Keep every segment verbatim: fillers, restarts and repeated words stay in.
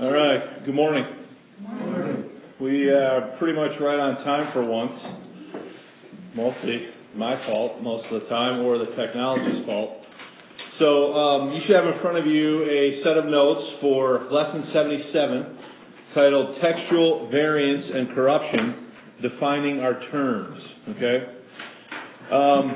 All right, good morning. Good morning. We are pretty much right on time for once. Mostly my fault most of the time, or the technology's fault. So um, you should have in front of you a set of notes for Lesson seventy-seven titled Textual Variance and Corruption, Defining Our Terms. Okay? Um,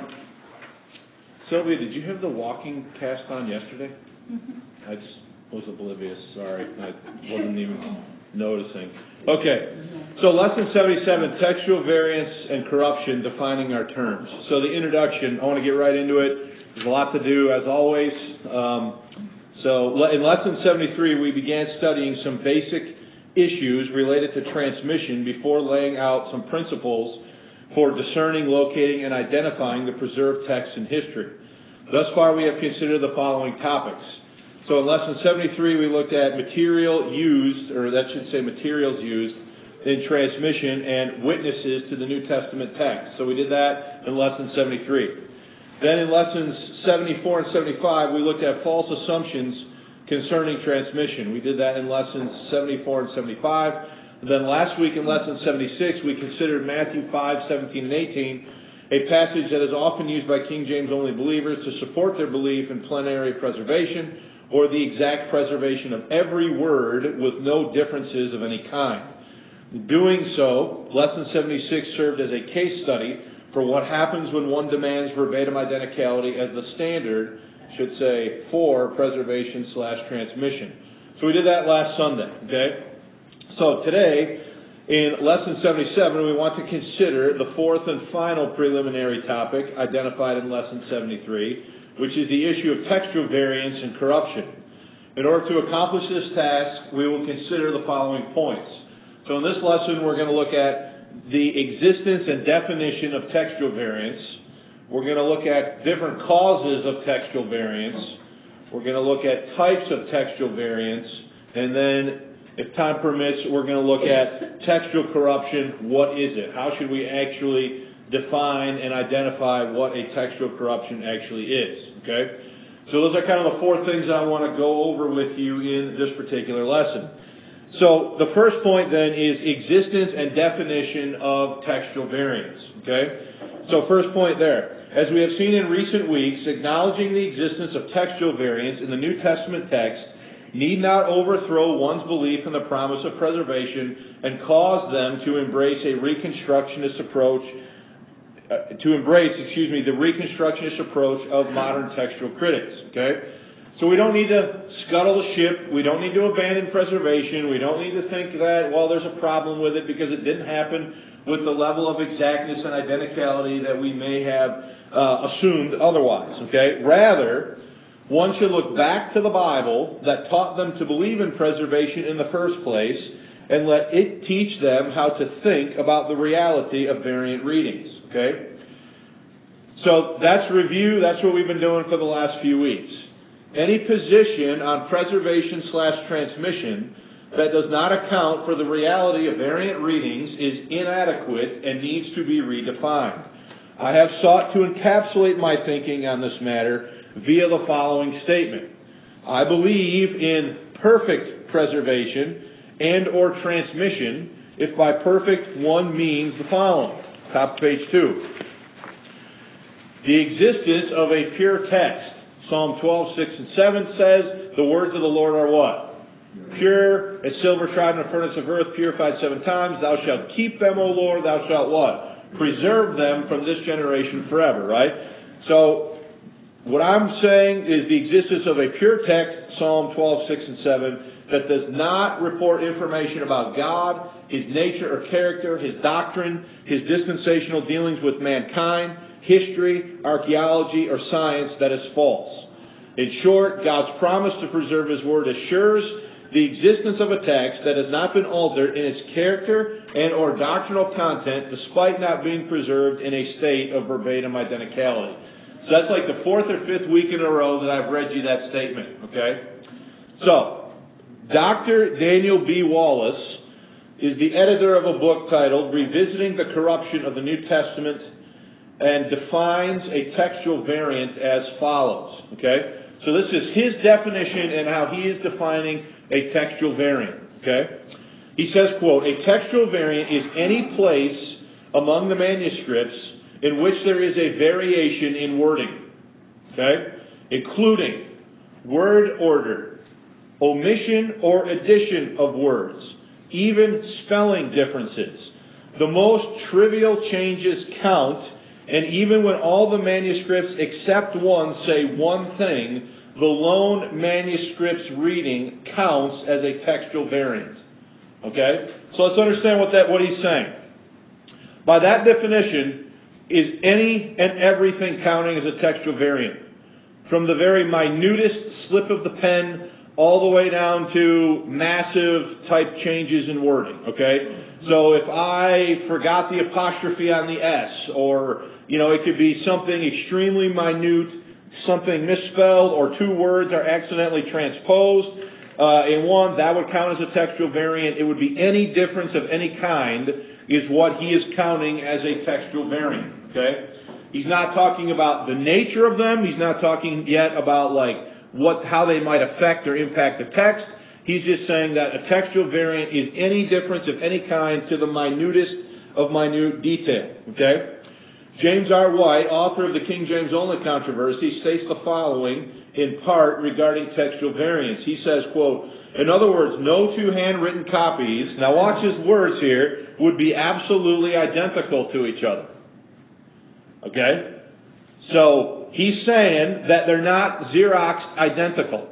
Sylvia, did you have the walking cast on yesterday? Mm-hmm. I just was oblivious. Sorry. I wasn't even noticing. Okay. So Lesson seventy-seven, Textual Variance and Corruption, Defining Our Terms. So the introduction, I want to get right into it. There's a lot to do, as always. Um, so in Lesson seventy-three, we began studying some basic issues related to transmission before laying out some principles for discerning, locating, and identifying the preserved texts in history. Thus far, we have considered the following topics. So in Lesson seventy-three, we looked at material used, or that should say materials used, in transmission and witnesses to the New Testament text. So we did that in Lesson seventy-three. Then in Lessons seventy-four and seventy-five, we looked at false assumptions concerning transmission. We did that in Lessons seventy-four and seventy-five. And then last week in Lesson seventy-six, we considered Matthew five, seventeen, and eighteen, a passage that is often used by King James only believers to support their belief in plenary preservation, or the exact preservation of every word with no differences of any kind. In doing so, Lesson seventy-six served as a case study for what happens when one demands verbatim identicality as the standard, should say, for preservation slash transmission. So we did that last Sunday, okay? So today, in Lesson seventy-seven, we want to consider the fourth and final preliminary topic identified in Lesson seventy-three, which is the issue of textual variance and corruption. In order to accomplish this task, we will consider the following points. So in this lesson, we're going to look at the existence and definition of textual variance. We're going to look at different causes of textual variance. We're going to look at types of textual variance. And then, if time permits, we're going to look at textual corruption. What is it? How should we actually define and identify what a textual corruption actually is? Okay? So those are kind of the four things I want to go over with you in this particular lesson. So the first point then is existence and definition of textual variance. Okay? So first point there. As we have seen in recent weeks, acknowledging the existence of textual variance in the New Testament text need not overthrow one's belief in the promise of preservation and cause them to embrace a reconstructionist approach Uh, to embrace, excuse me, the reconstructionist approach of modern textual critics, okay? So we don't need to scuttle the ship. We don't need to abandon preservation. We don't need to think that, well, there's a problem with it because it didn't happen with the level of exactness and identicality that we may have uh, assumed otherwise, okay? Rather, one should look back to the Bible that taught them to believe in preservation in the first place and let it teach them how to think about the reality of variant readings. Okay? So that's review. That's what we've been doing for the last few weeks. Any position on preservation slash transmission that does not account for the reality of variant readings is inadequate and needs to be redefined. I have sought to encapsulate my thinking on this matter via the following statement. I believe in perfect preservation and or transmission if by perfect one means the following. Top of page two. The existence of a pure text. Psalm twelve, six and seven says, the words of the Lord are what? Pure as silver tried in a furnace of earth, purified seven times. Thou shalt keep them, O Lord. Thou shalt what? Preserve them from this generation forever, right? So, what I'm saying is the existence of a pure text, Psalm twelve, six and seven, that does not report information about God, His nature or character, His doctrine, His dispensational dealings with mankind, history, archaeology, or science that is false. In short, God's promise to preserve His Word assures the existence of a text that has not been altered in its character and or doctrinal content despite not being preserved in a state of verbatim identicality. So that's like the fourth or fifth week in a row that I've read you that statement, okay? So, Doctor Daniel B. Wallace is the editor of a book titled Revisiting the Corruption of the New Testament and defines a textual variant as follows. Okay? So this is his definition and how he is defining a textual variant. Okay? He says, quote, "A textual variant is any place among the manuscripts in which there is a variation in wording, okay, including word order, omission or addition of words, even spelling differences. The most trivial changes count, and even when all the manuscripts except one say one thing, the lone manuscript's reading counts as a textual variant." Okay? So let's understand what that what he's saying. By that definition, is any and everything counting as a textual variant? From the very minutest slip of the pen all the way down to massive type changes in wording, okay? So if I forgot the apostrophe on the S, or, you know, it could be something extremely minute, something misspelled, or two words are accidentally transposed uh, in one, that would count as a textual variant. It would be any difference of any kind is what he is counting as a textual variant, okay? He's not talking about the nature of them. He's not talking yet about, like, what, how they might affect or impact the text. He's just saying that a textual variant is any difference of any kind to the minutest of minute detail, okay? James R. White, author of the King James Only controversy, states the following in part regarding textual variants. He says, quote, "In other words, no two handwritten copies," now watch his words here, "would be absolutely identical to each other." Okay? So, he's saying that they're not Xerox identical.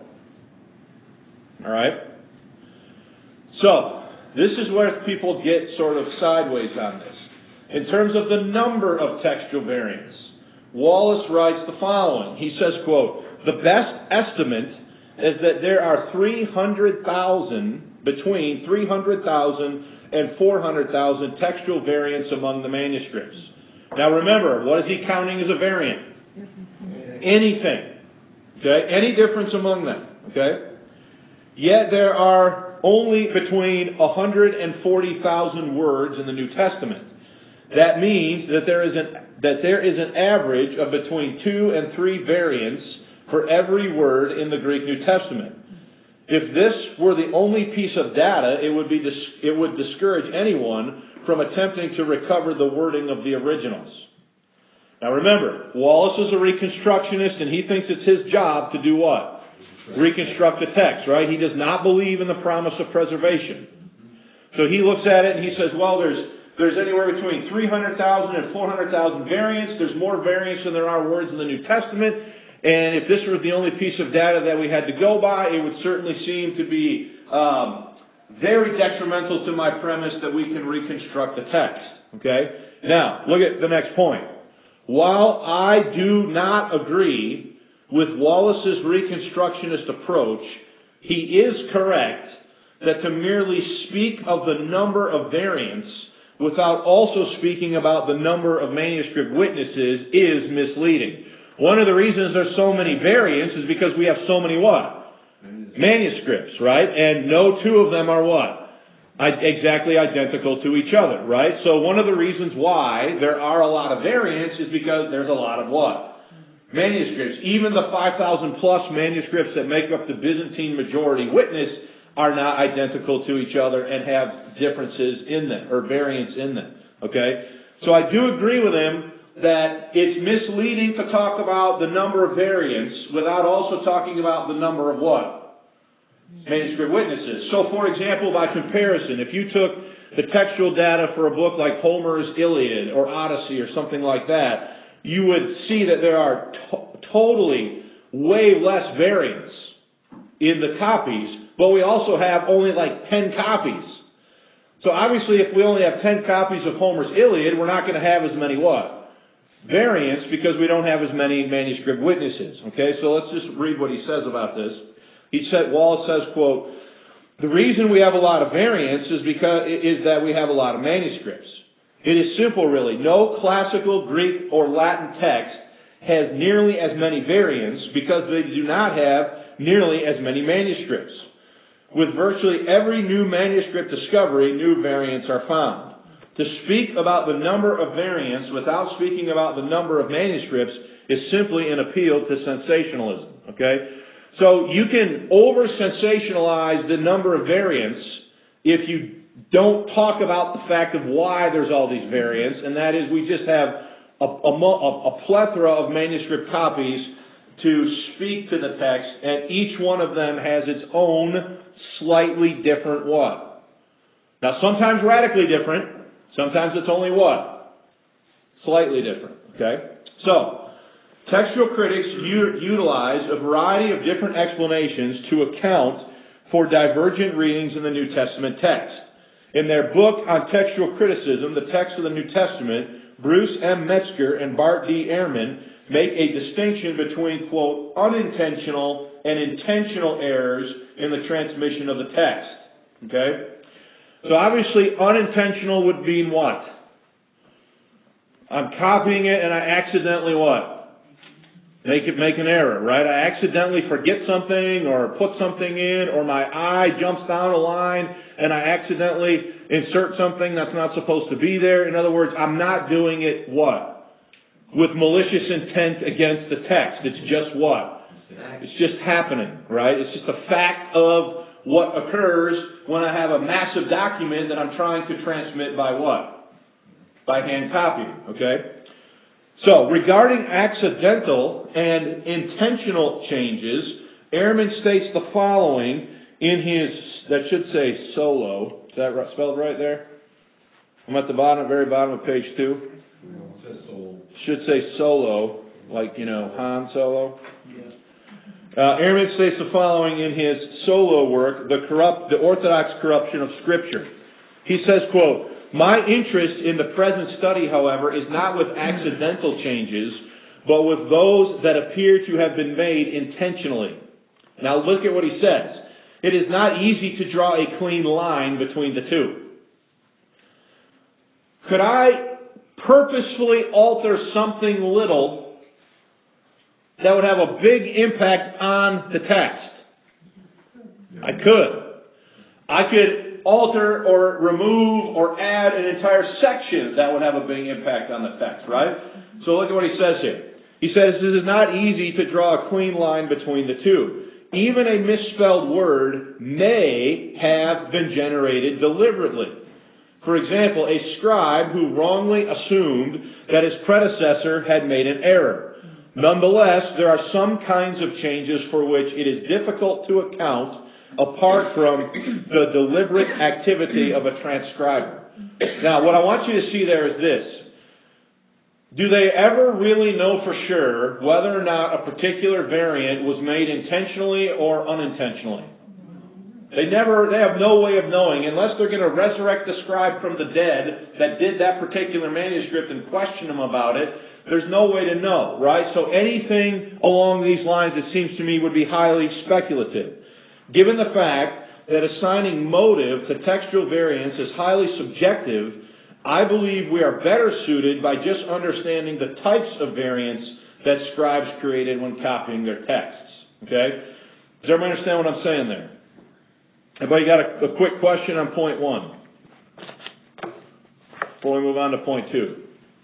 Alright? So, this is where people get sort of sideways on this. In terms of the number of textual variants, Wallace writes the following. He says, quote, "The best estimate is that there are three hundred thousand, between three hundred thousand and four hundred thousand textual variants among the manuscripts." Now remember, what is he counting as a variant? Anything. Okay? Any difference among them. Okay? Yet there are only between one hundred forty thousand words in the New Testament. That means that there is an that there is an average of between two and three variants for every word in the Greek New Testament. If this were the only piece of data, it would be dis- it would discourage anyone from attempting to recover the wording of the originals. Now remember, Wallace is a Reconstructionist, and he thinks it's his job to do what? Reconstruct the text, right? He does not believe in the promise of preservation. So he looks at it and he says, well, there's there's anywhere between three hundred thousand and four hundred thousand variants. There's more variants than there are words in the New Testament. And if this was the only piece of data that we had to go by, it would certainly seem to be um, very detrimental to my premise that we can reconstruct the text. Okay? Now, look at the next point. While I do not agree with Wallace's Reconstructionist approach, he is correct that to merely speak of the number of variants without also speaking about the number of manuscript witnesses is misleading. One of the reasons there's so many variants is because we have so many what? Manuscripts, right? And no two of them are what? I- exactly identical to each other, right? So one of the reasons why there are a lot of variants is because there's a lot of what? Manuscripts. Even the five thousand plus manuscripts that make up the Byzantine majority witness are not identical to each other and have differences in them, or variants in them, okay? So I do agree with him that it's misleading to talk about the number of variants without also talking about the number of what? Manuscript witnesses. So, for example, by comparison, if you took the textual data for a book like Homer's Iliad or Odyssey or something like that, you would see that there are to- totally way less variants in the copies, but we also have only like ten copies. So obviously if we only have ten copies of Homer's Iliad, we're not going to have as many what? Variants, because we don't have as many manuscript witnesses. Okay, so let's just read what he says about this. He said, Wallace says, quote, "The reason we have a lot of variants is because is that we have a lot of manuscripts. It is simple, really. No classical Greek or Latin text has nearly as many variants because they do not have nearly as many manuscripts. With virtually every new manuscript discovery, new variants are found. To speak about the number of variants without speaking about the number of manuscripts is simply an appeal to sensationalism, okay? So you can over-sensationalize the number of variants if you don't talk about the fact of why there's all these variants, and that is we just have a, a, a plethora of manuscript copies to speak to the text, and each one of them has its own slightly different what? Now, sometimes radically different. Sometimes it's only what? Slightly different. Okay? So, textual critics u- utilize a variety of different explanations to account for divergent readings in the New Testament text. In their book on textual criticism, The Text of the New Testament, Bruce M. Metzger and Bart D. Ehrman make a distinction between, quote, unintentional and intentional errors in the transmission of the text. Okay? So obviously, unintentional would mean what? I'm copying it and I accidentally what? Make it make an error, right? I accidentally forget something or put something in, or my eye jumps down a line and I accidentally insert something that's not supposed to be there. In other words, I'm not doing it what? With malicious intent against the text. It's just what? It's just happening, right? It's just a fact of what occurs when I have a massive document that I'm trying to transmit by what? By hand copying, okay? So, regarding accidental and intentional changes, Ehrman states the following in his, that should say solo. Is that right, spelled right there? I'm at the bottom, very bottom of page two. It says solo. Should say solo, like, you know, Han Solo. Uh, Ehrman states the following in his solo work, The Corrupt, The Orthodox Corruption of Scripture. He says, quote, my interest in the present study, however, is not with accidental changes, but with those that appear to have been made intentionally. Now look at what he says. It is not easy to draw a clean line between the two. Could I purposefully alter something little that would have a big impact on the text? I could. I could alter or remove or add an entire section that would have a big impact on the text, right? So look at what he says here. He says it is not easy to draw a clean line between the two. Even a misspelled word may have been generated deliberately. For example, a scribe who wrongly assumed that his predecessor had made an error. Nonetheless, there are some kinds of changes for which it is difficult to account apart from the deliberate activity of a transcriber. Now, what I want you to see there is this. Do they ever really know for sure whether or not a particular variant was made intentionally or unintentionally? They never, they have no way of knowing unless they're going to resurrect the scribe from the dead that did that particular manuscript and question him about it. There's no way to know, right? So anything along these lines, it seems to me, would be highly speculative. Given the fact that assigning motive to textual variants is highly subjective, I believe we are better suited by just understanding the types of variants that scribes created when copying their texts. Okay? Does everybody understand what I'm saying there? Everybody got a, a quick question on point one before we move on to point two?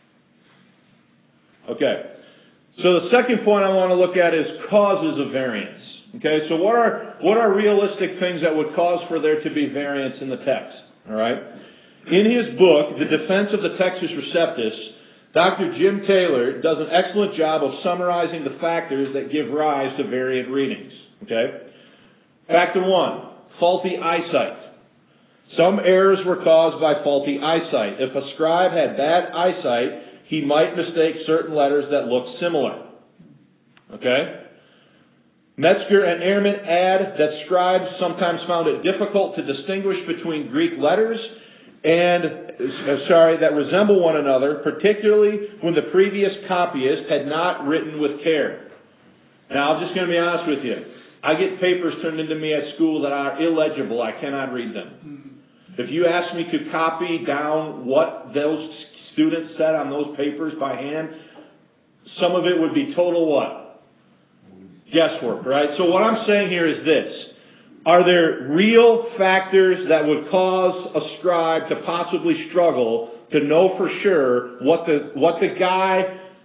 Okay. So the second point I want to look at is causes of variance. Okay, so what are what are realistic things that would cause for there to be variance in the text? All right. In his book, The Defense of the Textus Receptus, Doctor Jim Taylor does an excellent job of summarizing the factors that give rise to variant readings. Okay. Factor one, faulty eyesight. Some errors were caused by faulty eyesight. If a scribe had bad eyesight, he might mistake certain letters that looked similar. Okay? Metzger and Ehrman add that scribes sometimes found it difficult to distinguish between Greek letters and, uh, sorry, that resemble one another, particularly when the previous copyist had not written with care. Now, I'm just going to be honest with you. I get papers turned into me at school that are illegible. I cannot read them. If you ask me to copy down what those students said on those papers by hand, some of it would be total what? Guesswork, right? So what I'm saying here is this. Are there real factors that would cause a scribe to possibly struggle to know for sure what the what the guy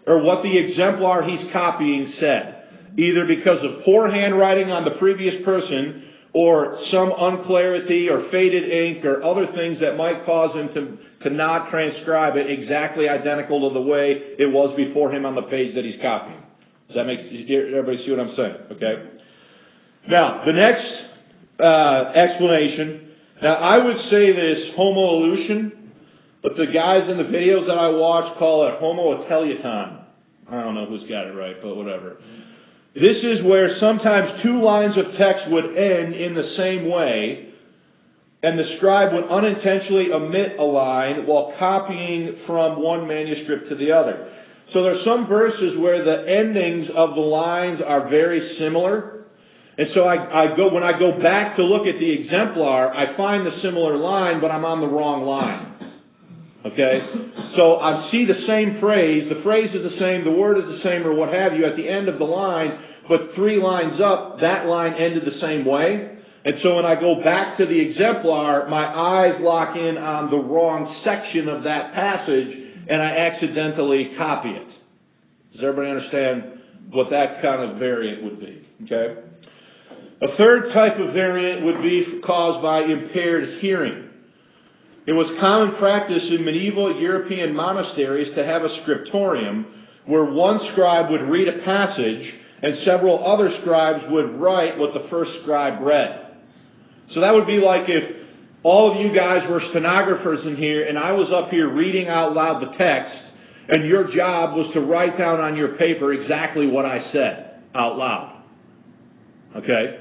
or what the exemplar he's copying said, either because of poor handwriting on the previous person or some unclarity or faded ink or other things that might cause him to, to not transcribe it exactly identical to the way it was before him on the page that he's copying. Does that make, everybody see what I'm saying? Okay? Now, the next uh, explanation, now I would say this homoelution, but the guys in the videos that I watch call it homoateluton. I don't know who's got it right, but whatever. This is where sometimes two lines of text would end in the same way, and the scribe would unintentionally omit a line while copying from one manuscript to the other. So there's some verses where the endings of the lines are very similar, and so I, I go when I go back to look at the exemplar, I find the similar line, but I'm on the wrong line. Okay? So I see the same phrase, the phrase is the same, the word is the same, or what have you, at the end of the line, but three lines up, that line ended the same way. And so when I go back to the exemplar, my eyes lock in on the wrong section of that passage, and I accidentally copy it. Does everybody understand what that kind of variant would be? Okay? A third type of variant would be caused by impaired hearing. It was common practice in medieval European monasteries to have a scriptorium where one scribe would read a passage and several other scribes would write what the first scribe read. So that would be like if all of you guys were stenographers in here and I was up here reading out loud the text and your job was to write down on your paper exactly what I said out loud. Okay?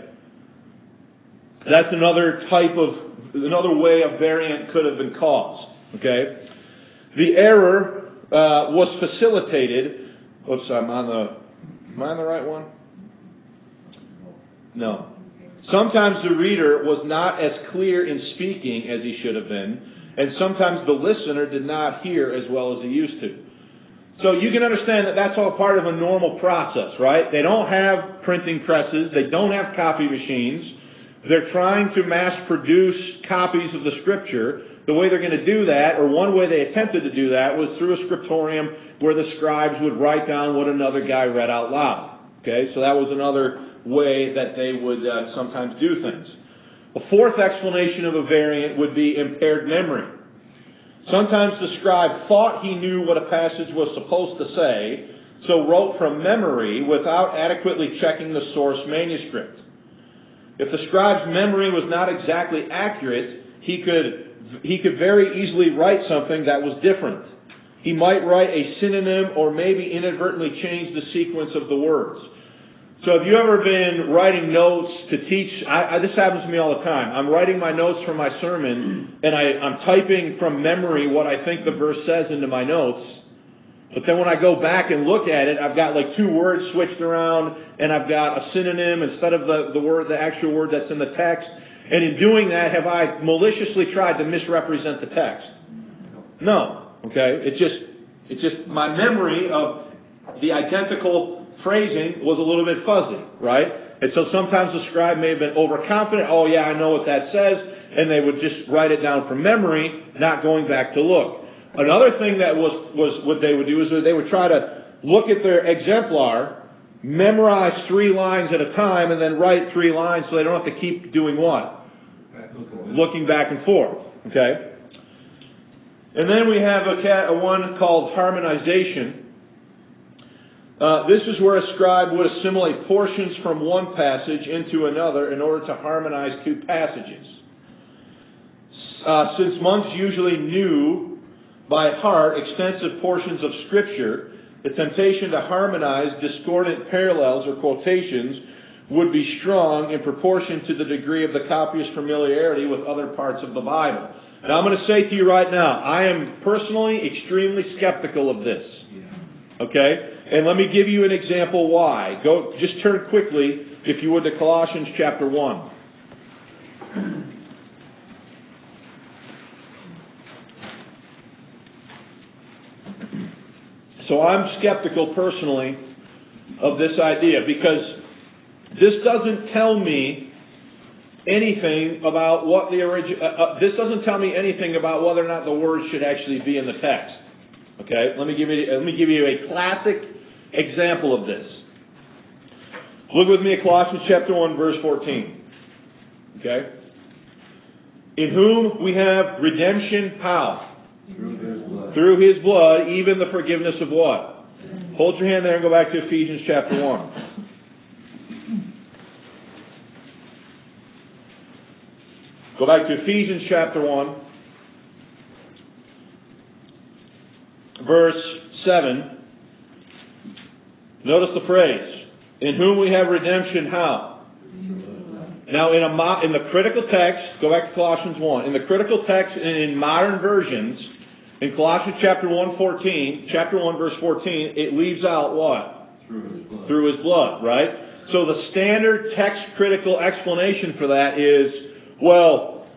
That's another type of Another way a variant could have been caused. Okay, the error uh, was facilitated. Oops, I'm on the. Am I on the right one? No. Sometimes the reader was not as clear in speaking as he should have been, and sometimes the listener did not hear as well as he used to. So you can understand that that's all part of a normal process, right? They don't have printing presses. They don't have copy machines. They're trying to mass produce copies of the Scripture. The way they're going to do that, or one way they attempted to do that, was through a scriptorium where the scribes would write down what another guy read out loud. Okay, so that was another way that they would uh, sometimes do things. A fourth explanation of a variant would be impaired memory. Sometimes the scribe thought he knew what a passage was supposed to say, so wrote from memory without adequately checking the source manuscript. If the scribe's memory was not exactly accurate, he could he could very easily write something that was different. He might write a synonym or maybe inadvertently change the sequence of the words. So have you ever been writing notes to teach? I, I, this happens to me all the time. I'm writing my notes for my sermon, and I, I'm typing from memory what I think the verse says into my notes. But then when I go back and look at it, I've got like two words switched around, and I've got a synonym instead of the, the word, the actual word that's in the text. And in doing that, have I maliciously tried to misrepresent the text? No. Okay? It just, it's just my memory of the identical phrasing was a little bit fuzzy, right? And so sometimes the scribe may have been overconfident. Oh yeah, I know what that says. And they would just write it down from memory, not going back to look. Another thing that was, was what they would do is they would try to look at their exemplar, memorize three lines at a time, and then write three lines so they don't have to keep doing what? Looking back and forth. Okay? And then we have a, cat, a one called harmonization. Uh, this is where a scribe would assimilate portions from one passage into another in order to harmonize two passages. Uh, since monks usually knew by heart extensive portions of Scripture, the temptation to harmonize discordant parallels or quotations would be strong in proportion to the degree of the copyist's familiarity with other parts of the Bible. Now I'm going to say to you right now, I am personally extremely skeptical of this. Okay? And let me give you an example why. Go, just turn quickly, if you would, to Colossians chapter one. So I'm skeptical personally of this idea because this doesn't tell me anything about what the origin. Uh, uh, this doesn't tell me anything about whether or not the words should actually be in the text. Okay, let me give you let me give you a classic example of this. Look with me at Colossians chapter one, verse fourteen. Okay? In whom we have redemption, how? Through His blood. Through His blood, even the forgiveness of what? Hold your hand there and go back to Ephesians chapter one. Go back to Ephesians chapter one, verse seven. Notice the phrase, in whom we have redemption, how? Now, in a mo- in the critical text, go back to Colossians one. In the critical text and in modern versions, in Colossians chapter one, fourteen, chapter one, verse fourteen, it leaves out what? Through His blood. Through His blood, right? So the standard text critical explanation for that is, well,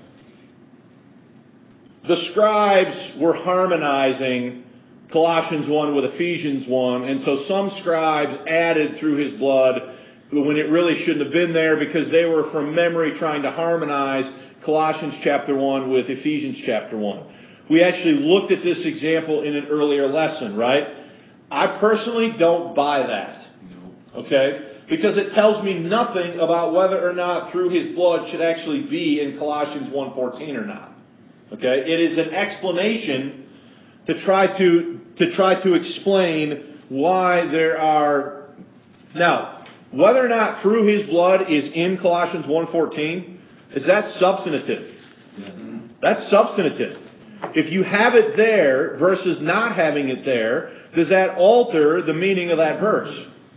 the scribes were harmonizing Colossians one with Ephesians one, and so some scribes added through His blood when it really shouldn't have been there because they were from memory trying to harmonize Colossians chapter one with Ephesians chapter one. We actually looked at this example in an earlier lesson, right? I personally don't buy that. Okay? Because it tells me nothing about whether or not through His blood should actually be in Colossians one fourteen or not. Okay? It is an explanation to try to to try to explain why there are... Now, whether or not through His blood is in Colossians one fourteen, is that substantive? That's substantive. If you have it there versus not having it there, does that alter the meaning of that verse?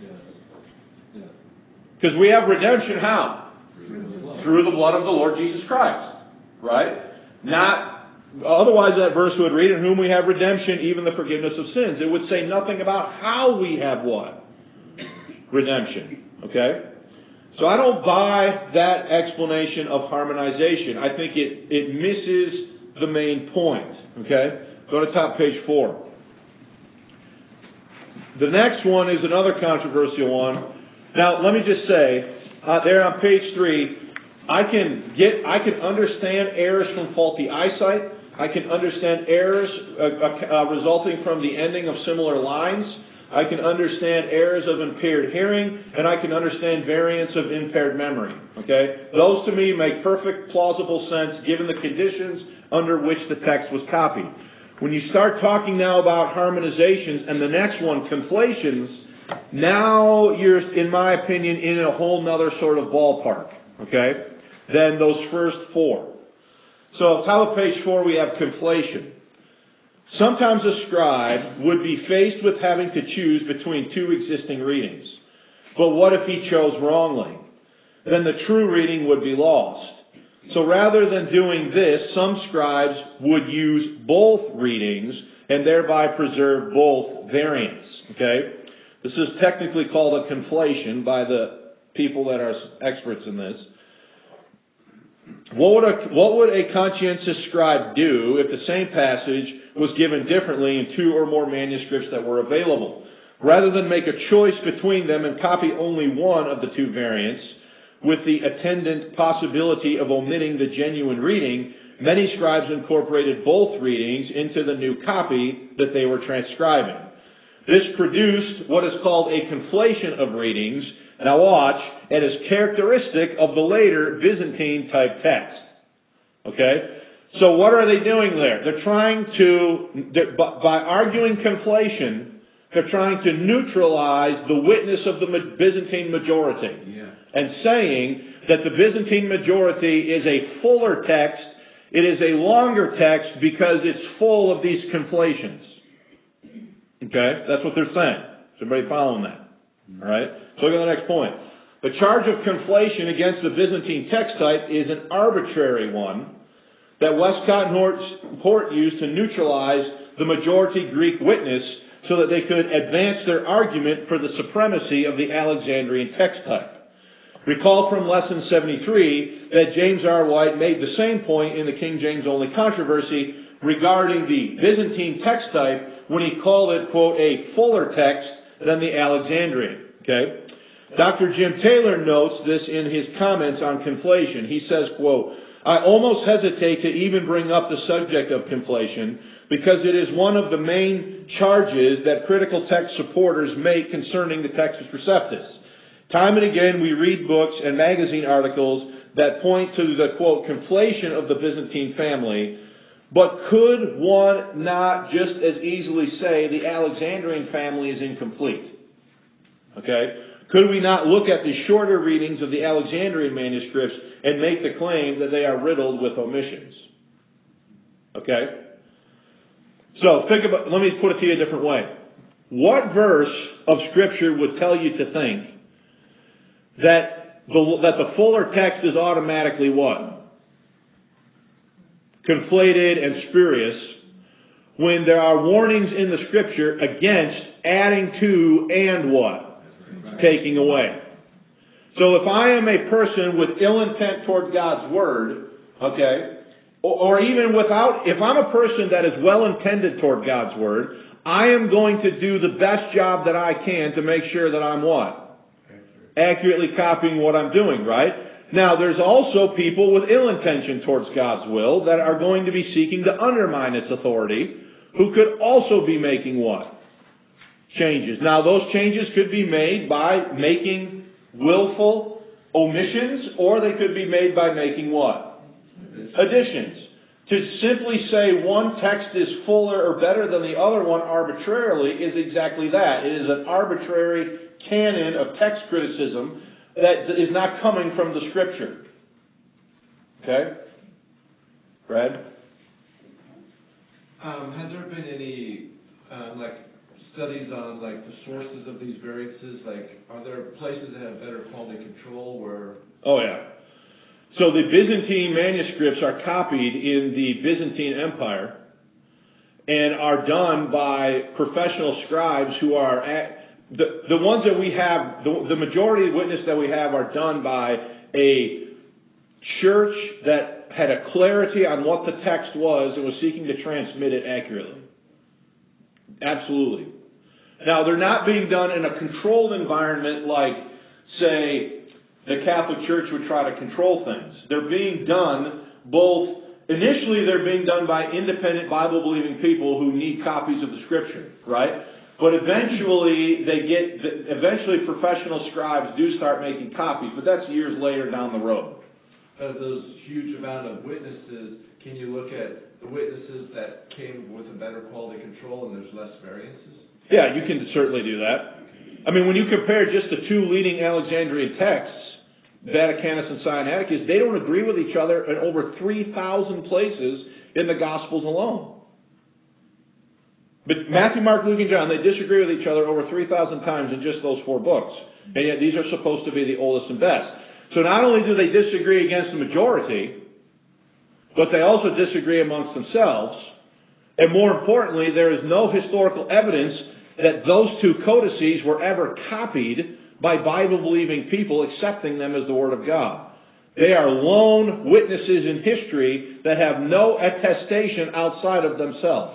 Because we have redemption how? Through the blood of the Lord Jesus Christ. Right? Not, otherwise that verse would read, in whom we have redemption, even the forgiveness of sins. It would say nothing about how we have what? Redemption. Okay? So I don't buy that explanation of harmonization. I think it, it misses the main point. Okay? Go to top page four. The next one is another controversial one. Now, let me just say, uh, there on page three, I can get, I can understand errors from faulty eyesight. I can understand errors uh, uh, resulting from the ending of similar lines. I can understand errors of impaired hearing, and I can understand variants of impaired memory. Okay? Those to me make perfect, plausible sense given the conditions under which the text was copied. When you start talking now about harmonizations and the next one, conflations, now you're, in my opinion, in a whole nother sort of ballpark, okay, than those first four. So, top of page four, we have conflation. Sometimes a scribe would be faced with having to choose between two existing readings. But what if he chose wrongly? Then the true reading would be lost. So rather than doing this, some scribes would use both readings and thereby preserve both variants, okay? This is technically called a conflation by the people that are experts in this. What would a, what would a conscientious scribe do if the same passage was given differently in two or more manuscripts that were available? Rather than make a choice between them and copy only one of the two variants, with the attendant possibility of omitting the genuine reading, many scribes incorporated both readings into the new copy that they were transcribing. This produced what is called a conflation of readings. Now watch, and is characteristic of the later Byzantine type text. Okay? So what are they doing there? They're trying to, they're, by arguing conflation, they're trying to neutralize the witness of the Byzantine majority. Yeah. And saying that the Byzantine majority is a fuller text, it is a longer text because it's full of these conflations. Okay? That's what they're saying. Is everybody following that? All right? So look at the next point. The charge of conflation against the Byzantine text type is an arbitrary one that Westcott and Hort used to neutralize the majority Greek witness so that they could advance their argument for the supremacy of the Alexandrian text type. Recall from lesson seventy-three that James R. White made the same point in the King James only controversy regarding the Byzantine text type when he called it, quote, a fuller text than the Alexandrian. Okay? Doctor Jim Taylor notes this in his comments on conflation. He says, quote, I almost hesitate to even bring up the subject of conflation because it is one of the main charges that critical text supporters make concerning the Textus Receptus. Time and again we read books and magazine articles that point to the, quote, conflation of the Byzantine family, but could one not just as easily say the Alexandrian family is incomplete? Okay? Could we not look at the shorter readings of the Alexandrian manuscripts and make the claim that they are riddled with omissions? Okay? So, think about, let me put it to you a different way. What verse of Scripture would tell you to think that the, that the fuller text is automatically what? Conflated and spurious, when there are warnings in the Scripture against adding to and what? Taking away. So if I am a person with ill intent toward God's Word, okay, or, or even without, if I'm a person that is well intended toward God's Word, I am going to do the best job that I can to make sure that I'm what? Accurately copying what I'm doing, right? Now, there's also people with ill intention towards God's will that are going to be seeking to undermine its authority, who could also be making what? Changes. Now, those changes could be made by making willful omissions, or they could be made by making what? Additions. To simply say one text is fuller or better than the other one arbitrarily is exactly that. It is an arbitrary canon of text criticism that is not coming from the Scripture. Okay? Brad? Um, has there been any, um, like, studies on, like, the sources of these variances? Like, are there places that have better quality control where... Oh, yeah. So the Byzantine manuscripts are copied in the Byzantine Empire and are done by professional scribes who are... At, the, the ones that we have, the, the majority of witness that we have are done by a church that had a clarity on what the text was and was seeking to transmit it accurately. Absolutely. Now, they're not being done in a controlled environment like, say, the Catholic Church would try to control things. They're being done both, initially they're being done by independent Bible-believing people who need copies of the Scripture, right? But eventually they get, eventually professional scribes do start making copies, but that's years later down the road. Of those huge amount of witnesses, can you look at the witnesses that came with a better quality control and there's less variances? Yeah, you can certainly do that. I mean, when you compare just the two leading Alexandrian texts, Vaticanus and Sinaiticus, they don't agree with each other in over three thousand places in the Gospels alone. But Matthew, Mark, Luke, and John, they disagree with each other over three thousand times in just those four books. And yet these are supposed to be the oldest and best. So not only do they disagree against the majority, but they also disagree amongst themselves. And more importantly, there is no historical evidence that those two codices were ever copied by Bible-believing people accepting them as the Word of God. They are lone witnesses in history that have no attestation outside of themselves.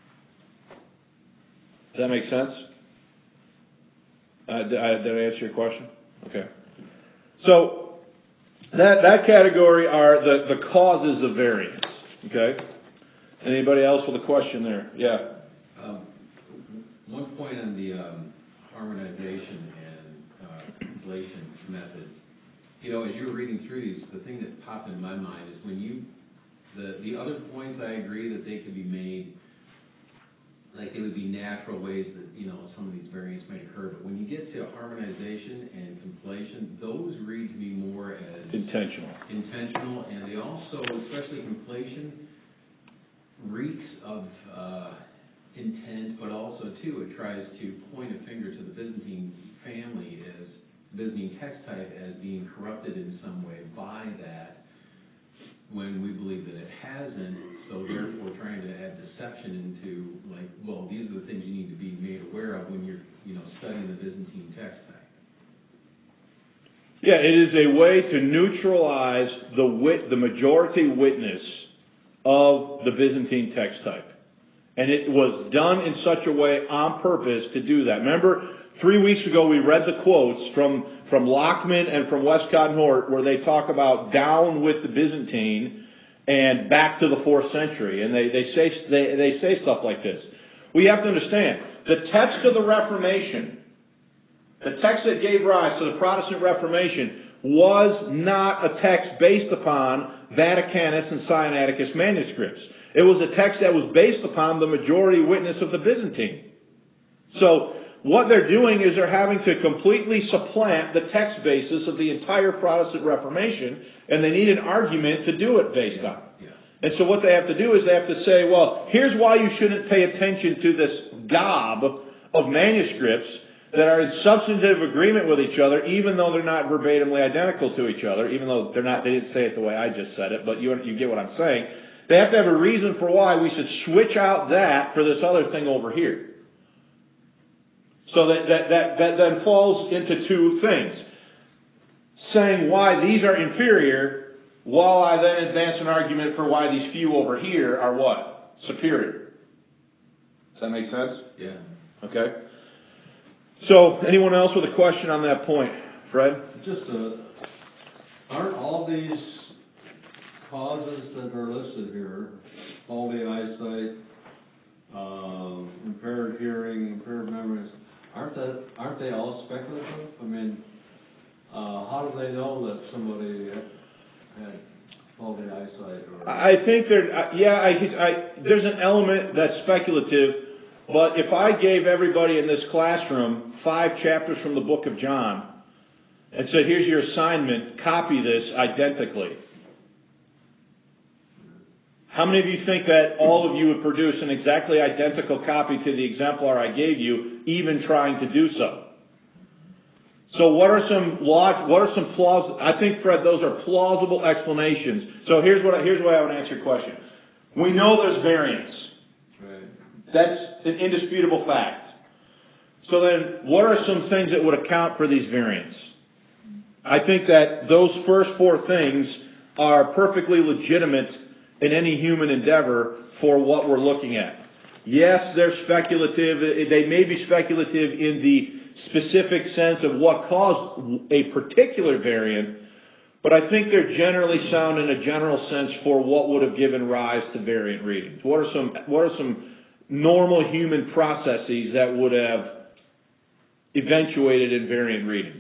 Does that make sense? Uh, did, I, did I answer your question? Okay. So, that, that category are the, the causes of variance. Okay? Anybody else with a question there? Yeah. Um, one point on the um, harmonization and uh, conflation method. You know, as you were reading through these, the thing that popped in my mind is when you, the, the other points I agree that they could be made, like they would be natural ways that, you know, some of these variants might occur. But when you get to harmonization and conflation, those read to me more as intentional. Intentional, and they also, especially conflation, reeks of uh, intent, but also, too, it tries to point a finger to the Byzantine family as, Byzantine text type as being corrupted in some way by that, when we believe that it hasn't, so therefore trying to add deception into, like, well, these are the things you need to be made aware of when you're, you know, studying the Byzantine text type. Yeah, it is a way to neutralize the wit, the majority witness of the Byzantine text type. And it was done in such a way on purpose to do that. Remember, Three weeks ago, we read the quotes from, from Lockman and from Westcott and Hort, where they talk about down with the Byzantine and back to the fourth century. And they, they say, they, they say stuff like this. We have to understand, the text of the Reformation, the text that gave rise to the Protestant Reformation, was not a text based upon Vaticanus and Sinaiticus manuscripts. It was a text that was based upon the majority witness of the Byzantine. So, what they're doing is they're having to completely supplant the text basis of the entire Protestant Reformation, and they need an argument to do it based on. Yeah. And so what they have to do is they have to say, well, here's why you shouldn't pay attention to this gob of manuscripts that are in substantive agreement with each other, even though they're not verbatimly identical to each other, even though they're not, they didn't say it the way I just said it, but you, you get what I'm saying. They have to have a reason for why we should switch out that for this other thing over here. So that, that, that, that then falls into two things. Saying why these are inferior, while I then advance an argument for why these few over here are what? Superior. Does that make sense? Yeah. Okay. So, anyone else with a question on that point? Fred? Just, uh, aren't all these causes that are listed here, faulty eyesight, uh, impaired hearing, impaired memories, aren't that, aren't they all speculative? I mean, uh, how do they know that somebody had faulty eyesight? Or I think there, yeah, I, I, there's an element that's speculative, but if I gave everybody in this classroom five chapters from the book of John and said, here's your assignment, copy this identically, how many of you think that all of you would produce an exactly identical copy to the exemplar I gave you, even trying to do so? So what are some log, what are some plausible, I think, Fred, those are plausible explanations. So here's what I, here's the way I would answer your question. We know there's variance. right. That's an indisputable fact. So then, what are some things that would account for these variants? I think that those first four things are perfectly legitimate in any human endeavor for what we're looking at. Yes, they're speculative. They may be speculative in the specific sense of what caused a particular variant, but I think they're generally sound in a general sense for what would have given rise to variant readings. What are some, what are some normal human processes that would have eventuated in variant readings?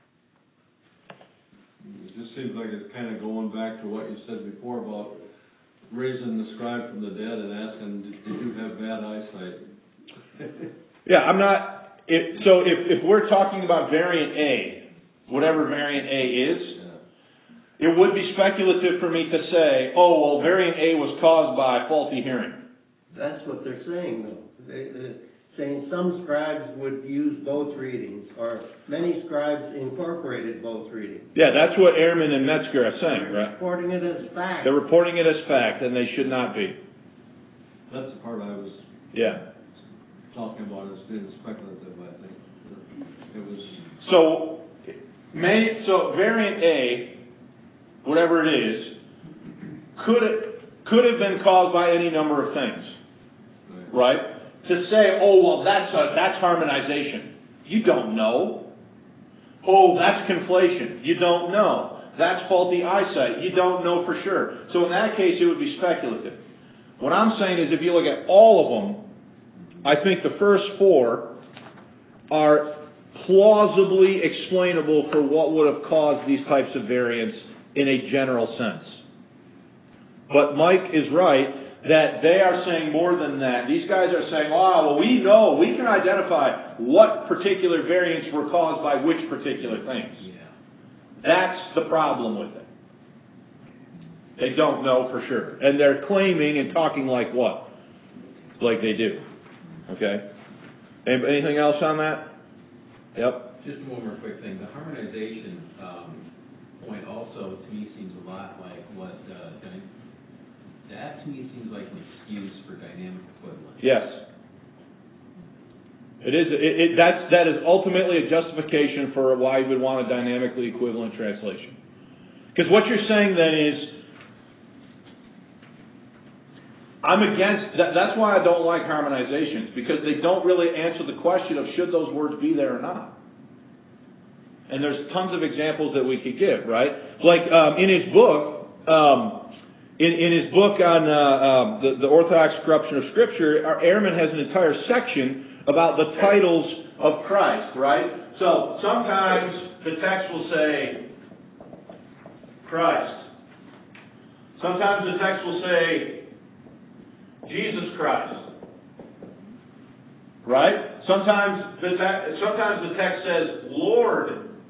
It just seems like it's kind of going back to what you said before about raising the scribe from the dead and asking, did you have bad eyesight? Yeah, I'm not, it, so if, if we're talking about variant A, whatever variant A is, Yeah. it would be speculative for me to say, oh, well, variant A was caused by faulty hearing. That's what they're saying, though. They, they're saying some scribes would use both readings, or many scribes incorporated both readings. Yeah, that's what Ehrman and Metzger are saying, They're right? reporting it as fact. They're reporting it as fact, and they should not be. That's the part I was Yeah. talking about as being speculative, I think. It was, So, may, so variant A, whatever it is, could it, could have been caused by any number of things, right. right? To say, oh, well, that's a, that's harmonization. You don't know. Oh, that's conflation. You don't know. That's faulty eyesight. You don't know for sure. So in that case, it would be speculative. What I'm saying is if you look at all of them, I think the first four are plausibly explainable for what would have caused these types of variants in a general sense. But Mike is right that they are saying more than that. These guys are saying, oh, well, we know, we can identify what particular variants were caused by which particular things. Yeah. That's the problem with it. They don't know for sure. And they're claiming and talking like what? Like they do. Okay? Anything else on that? Yep. Just one more quick thing. The harmonization um, point also, to me, seems a lot like what, uh, dy- that to me seems like an excuse for dynamic equivalence. Yes. It is. It, it, that's, that is ultimately a justification for why you would want a dynamically equivalent translation. Because what you're saying then is, I'm against, that, that's why I don't like harmonizations, because they don't really answer the question of should those words be there or not. And there's tons of examples that we could give, right? Like, um, in his book, um, in, in his book on uh, um, the, the Orthodox Corruption of Scripture, our Ehrman has an entire section about the titles of Christ, right? So, sometimes the text will say, Christ. Sometimes the text will say, Jesus Christ. Right? Sometimes the, te- sometimes the text says, Lord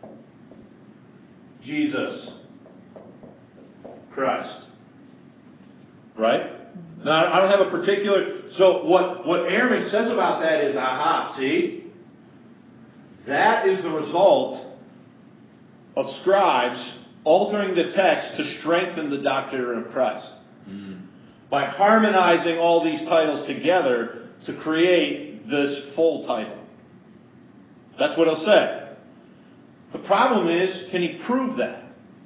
Jesus Christ. Right? Now, I don't have a particular... So what, what Ehrman says about that is, aha, see? That is the result of scribes altering the text to strengthen the doctrine of Christ. Mm. By harmonizing all these titles together to create this full title. That's what he'll say. The problem is, can he prove that?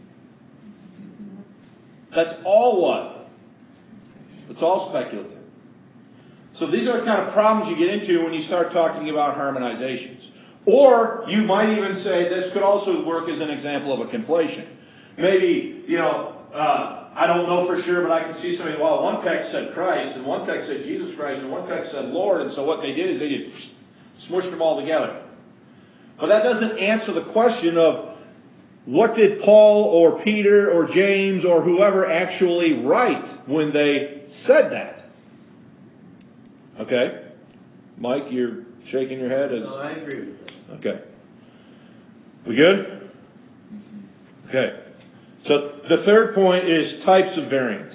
That's all what? It's all speculative. So these are the kind of problems you get into when you start talking about harmonizations. Or you might even say this could also work as an example of a conflation. Maybe, you know, uh, I don't know for sure, but I can see somebody, well, one text said Christ, and one text said Jesus Christ, and one text said Lord, and so what they did is they just smushed them all together. But that doesn't answer the question of what did Paul or Peter or James or whoever actually write when they said that. Okay? Mike, you're shaking your head? As... No, I agree with that. Okay. We good? Okay. So the third point is types of variance.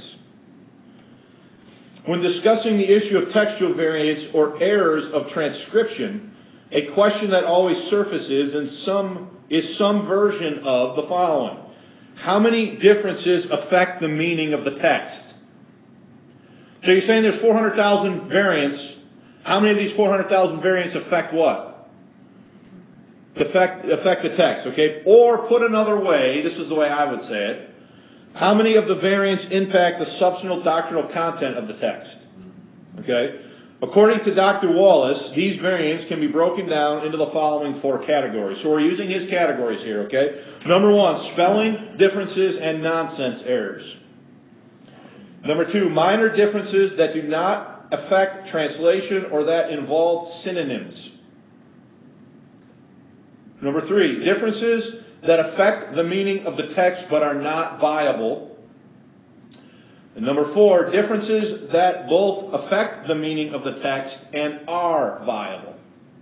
When discussing the issue of textual variance or errors of transcription, a question that always surfaces in some is some version of the following. How many differences affect the meaning of the text? So you're saying there's four hundred thousand variants. How many of these four hundred thousand variants affect what? Affect, affect the text, okay? Or put another way, this is the way I would say it. How many of the variants impact the substantial doctrinal content of the text? Okay? According to Doctor Wallace, these variants can be broken down into the following four categories. So we're using his categories here, okay? Number one, spelling differences and nonsense errors. Number two, minor differences that do not affect translation or that involve synonyms. Number three, differences that affect the meaning of the text but are not viable. And number four, differences that both affect the meaning of the text and are viable.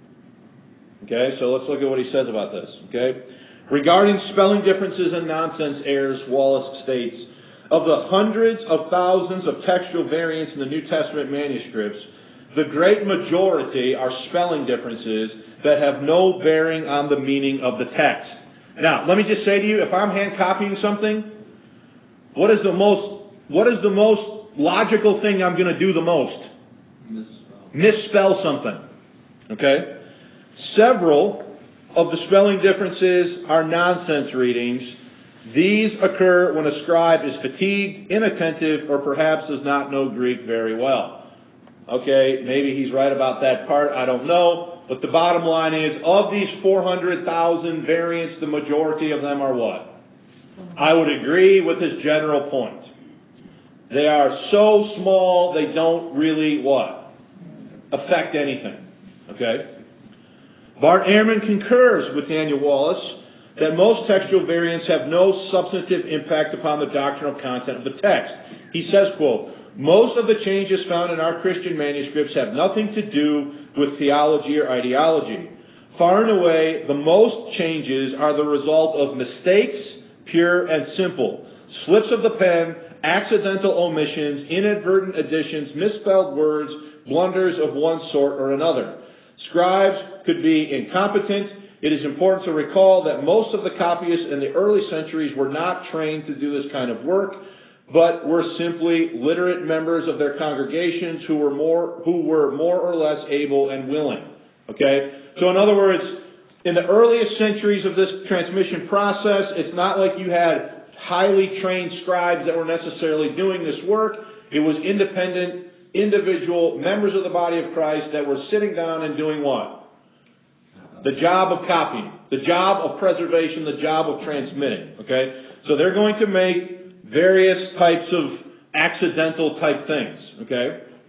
Okay, so let's look at what he says about this. Okay, regarding spelling differences and nonsense errors, Wallace states, of the hundreds of thousands of textual variants in the New Testament manuscripts, the great majority are spelling differences that have no bearing on the meaning of the text. Now, let me just say to you, if I'm hand copying something, what is the most what is the most logical thing I'm going to do the most? Misspell. Misspell something. Okay? Several of the spelling differences are nonsense readings. These occur when a scribe is fatigued, inattentive, or perhaps does not know Greek very well. Okay, maybe he's right about that part, I don't know. But the bottom line is, of these four hundred thousand variants, the majority of them are what? I would agree with his general point. They are so small, they don't really what? Affect anything. Okay? Bart Ehrman concurs with Daniel Wallace that most textual variants have no substantive impact upon the doctrinal content of the text. He says, quote, most of the changes found in our Christian manuscripts have nothing to do with theology or ideology. Far and away, the most changes are the result of mistakes, pure and simple. Slips of the pen, accidental omissions, inadvertent additions, misspelled words, blunders of one sort or another. Scribes could be incompetent. It is important to recall that most of the copyists in the early centuries were not trained to do this kind of work, but were simply literate members of their congregations who were more who were more or less able and willing. Okay? So in other words, in the earliest centuries of this transmission process, it's not like you had highly trained scribes that were necessarily doing this work. It was independent individual members of the body of Christ that were sitting down and doing what? The job of copying, the job of preservation, the job of transmitting, okay? So they're going to make various types of accidental type things, okay?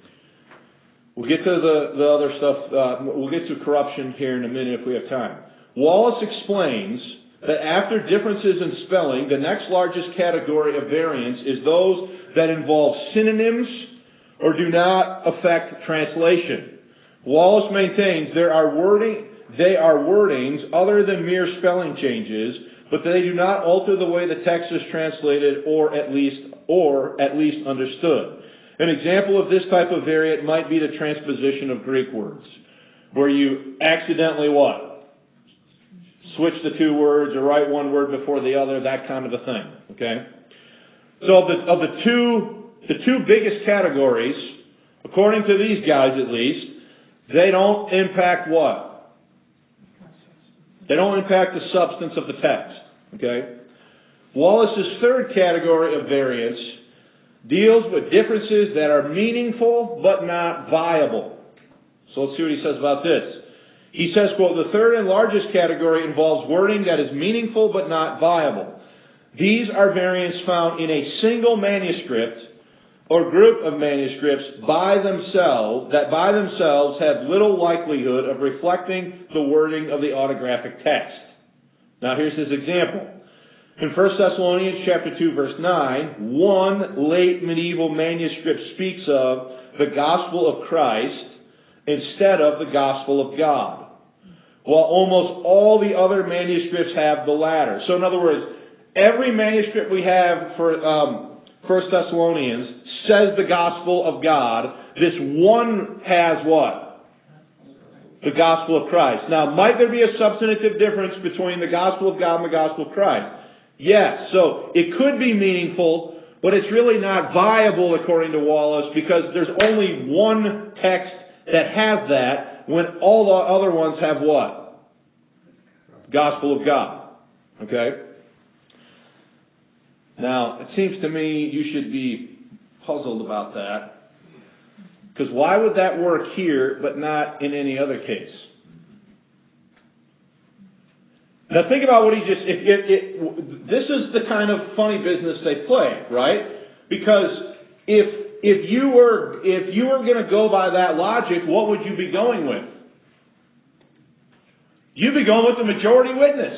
We'll get to the, the other stuff, uh, we'll get to corruption here in a minute if we have time. Wallace explains that after differences in spelling, the next largest category of variants is those that involve synonyms or do not affect translation. Wallace maintains there are wording, they are wordings other than mere spelling changes, but they do not alter the way the text is translated or at least or at least understood. An example of this type of variant might be the transposition of Greek words, where you accidentally what? Switch the two words or write one word before the other, that kind of a thing. Okay? So of the, of the two, the two biggest categories, according to these guys at least, they don't impact what? They don't impact the substance of the text. Okay? Wallace's third category of variants deals with differences that are meaningful but not viable. So let's see what he says about this. He says, quote, the third and largest category involves wording that is meaningful but not viable. These are variants found in a single manuscript or group of manuscripts by themselves, that by themselves have little likelihood of reflecting the wording of the autographic text. Now here's his example. In First Thessalonians chapter two, verse nine, one late medieval manuscript speaks of the gospel of Christ instead of the gospel of God, while almost all the other manuscripts have the latter. So in other words, every manuscript we have for um, First Thessalonians says the gospel of God. This one has what? The gospel of Christ. Now, might there be a substantive difference between the gospel of God and the gospel of Christ? Yes, so it could be meaningful, but it's really not viable according to Wallace because there's only one text that has that when all the other ones have what? Gospel of God. Okay? Now, it seems to me you should be puzzled about that because why would that work here but not in any other case? Now think about what he just, it, it, it, this is the kind of funny business they play, right? Because if, if you were, if you were going to go by that logic, what would you be going with? You'd be going with the majority witness.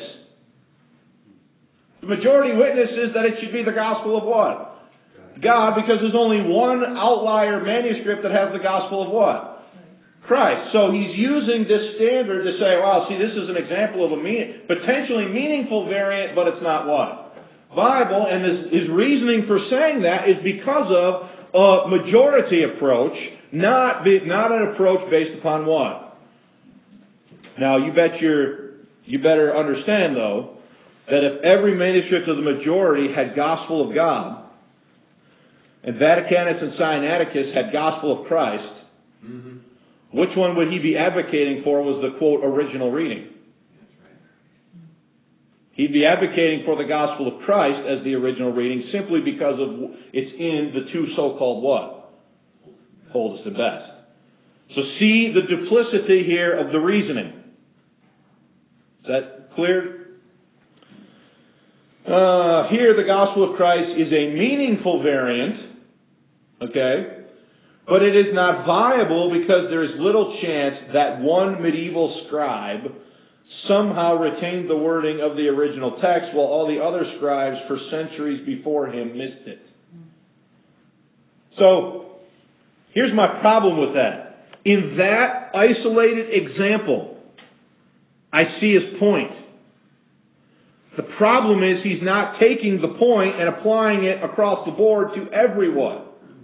The majority witness is that it should be the gospel of what? God, because there's only one outlier manuscript that has the gospel of what? Christ. So he's using this standard to say, wow, see, this is an example of a mean, potentially meaningful variant, but it's not what? Viable. And his, his reasoning for saying that is because of a majority approach, not, be, not an approach based upon what? Now, you bet you're, you better understand, though, that if every manuscript of the majority had gospel of God, and Vaticanus and Sinaiticus had gospel of Christ, mm-hmm. Which one would he be advocating for was the, quote, original reading? That's right. He'd be advocating for the gospel of Christ as the original reading simply because of it's in the two so-called what? Oldest and best. So see the duplicity here of the reasoning. Is that clear? Uh, here the gospel of Christ is a meaningful variant, okay? But it is not viable because there is little chance that one medieval scribe somehow retained the wording of the original text while all the other scribes for centuries before him missed it. So, here's my problem with that. In that isolated example, I see his point. The problem is he's not taking the point and applying it across the board to everyone.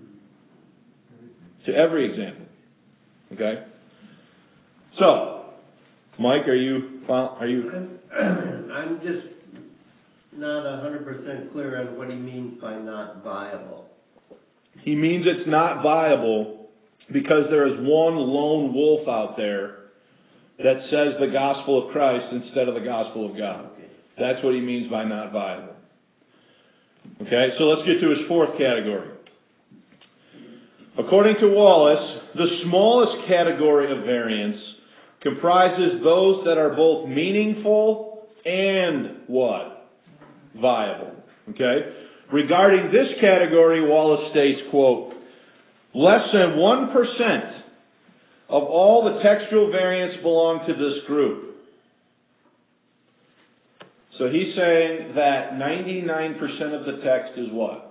To every example. Okay? So, Mike, are you, are you... I'm, I'm just not one hundred percent clear on what he means by not viable. He means it's not viable because there is one lone wolf out there that says the gospel of Christ instead of the gospel of God. Okay. That's what he means by not viable. Okay, so let's get to his fourth category. According to Wallace, the smallest category of variance comprises those that are both meaningful and what? Viable. Okay? Regarding this category, Wallace states, quote, less than one percent of all the textual variants belong to this group. So he's saying that ninety-nine percent of the text is what?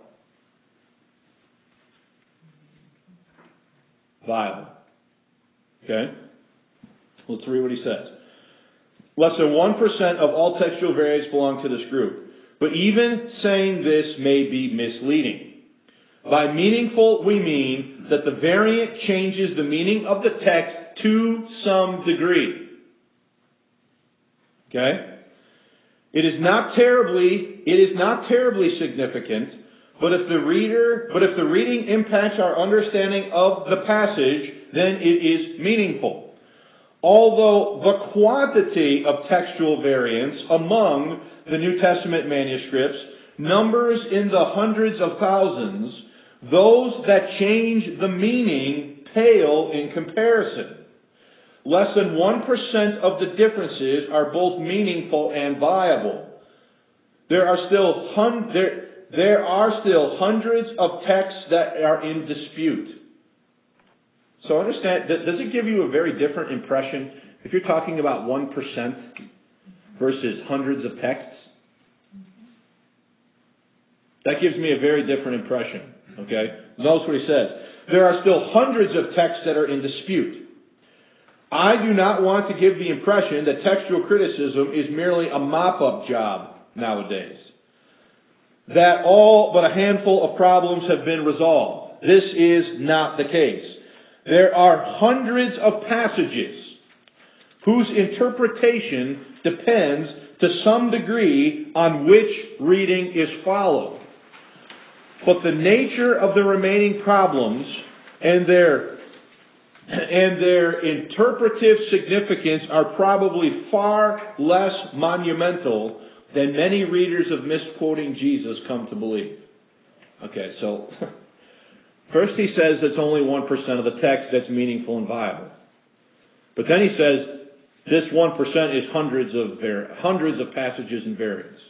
Viable. Okay? Let's read what he says. Less than one percent of all textual variants belong to this group. But even saying this may be misleading. By meaningful, we mean that the variant changes the meaning of the text to some degree. Okay? It is not terribly, it is not terribly significant, but if the reader, but if the reading impacts our understanding of the passage, then it is meaningful. Although the quantity of textual variants among the New Testament manuscripts numbers in the hundreds of thousands, those that change the meaning pale in comparison. Less than one percent of the differences are both meaningful and viable. There are still hun- there, there are still hundreds of texts that are in dispute. So understand, does it give you a very different impression if you're talking about one percent versus hundreds of texts? That gives me a very different impression. Okay? Notice what he says. There are still hundreds of texts that are in dispute. I do not want to give the impression that textual criticism is merely a mop-up job nowadays. That all but a handful of problems have been resolved. This is not the case. There are hundreds of passages whose interpretation depends to some degree on which reading is followed. But the nature of the remaining problems and their and their interpretive significance are probably far less monumental than many readers of misquoting Jesus come to believe. Okay, so first he says it's only one percent of the text that's meaningful and viable. But then he says this one percent is hundreds of var- hundreds of passages and variants.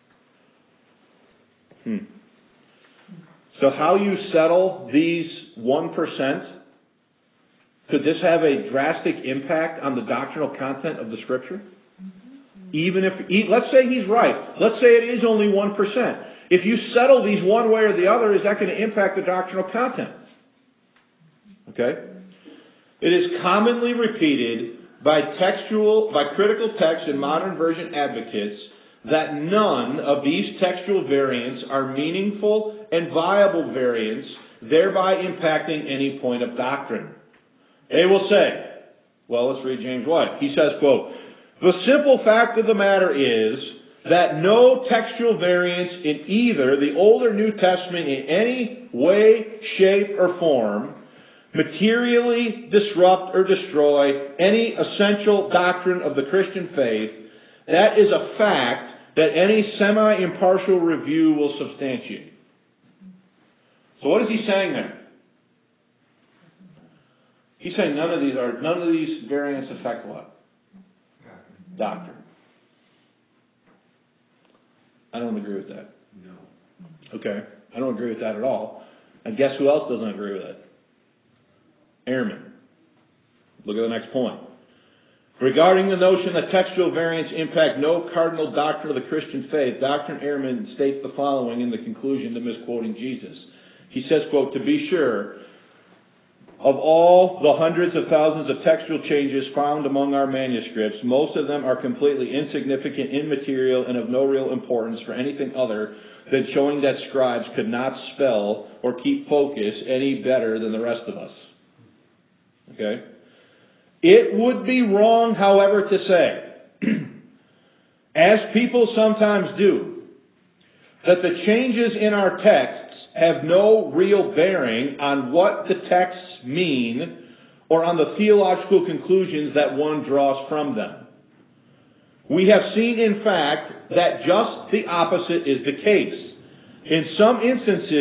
Hmm. So how you settle these one percent, could this have a drastic impact on the doctrinal content of the Scripture? Even if, let's say he's right. Let's say it is only one percent. If you settle these one way or the other, is that going to impact the doctrinal content? Okay? It is commonly repeated by textual, by critical text and modern version advocates that none of these textual variants are meaningful and viable variants, thereby impacting any point of doctrine. They will say, well, let's read James White. He says, quote, the simple fact of the matter is that no textual variants in either the Old or New Testament in any way, shape, or form materially disrupt or destroy any essential doctrine of the Christian faith. That is a fact that any semi-impartial review will substantiate. So what is he saying there? He's saying none of these are none of these variants affect what? Doctrine. Doctrine. I don't agree with that. No. Okay. I don't agree with that at all. And guess who else doesn't agree with it? Ehrman. Look at the next point. Regarding the notion that textual variants impact no cardinal doctrine of the Christian faith, Doctor Ehrman states the following in the conclusion to misquoting Jesus. He says, quote, to be sure, of all the hundreds of thousands of textual changes found among our manuscripts, most of them are completely insignificant, immaterial, and of no real importance for anything other than showing that scribes could not spell or keep focus any better than the rest of us. Okay? It would be wrong, however, to say, as people sometimes do, that the changes in our texts have no real bearing on what the texts mean or on the theological conclusions that one draws from them. We have seen, in fact, that just the opposite is the case. In some instances,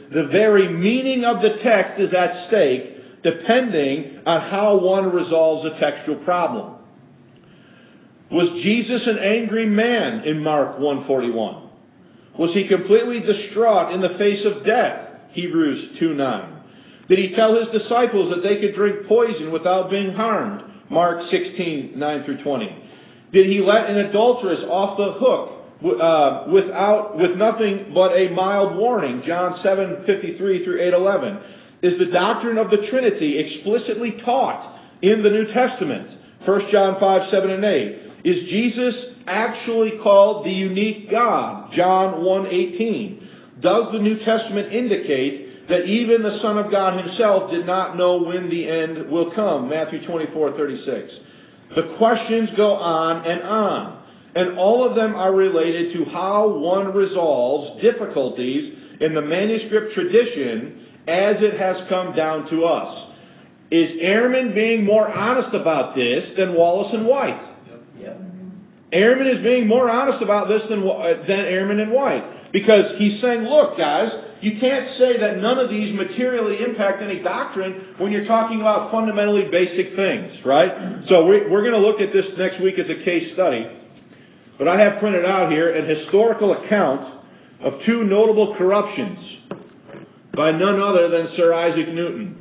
the very meaning of the text is at stake, depending on how one resolves a textual problem. Was Jesus an angry man in Mark one forty-one? Was he completely distraught in the face of death? Hebrews two nine. Did he tell his disciples that they could drink poison without being harmed? Mark sixteen nine through twenty. Did he let an adulteress off the hook uh, without with nothing but a mild warning? John seven fifty-three through eight eleven. Is the doctrine of the Trinity explicitly taught in the New Testament? First John five seven and eight. Is Jesus actually called the unique God? John one eighteen. Does the New Testament indicate that even the Son of God himself did not know when the end will come? Matthew twenty-four thirty-six. The questions go on and on, and all of them are related to how one resolves difficulties in the manuscript tradition as it has come down to us. Is Ehrman being more honest about this than Wallace and White? Yep. Ehrman is being more honest about this than, than Ehrman and White. Because he's saying, look, guys, you can't say that none of these materially impact any doctrine when you're talking about fundamentally basic things, right? So we, we're going to look at this next week as a case study. But I have printed out here an historical account of two notable corruptions by none other than Sir Isaac Newton.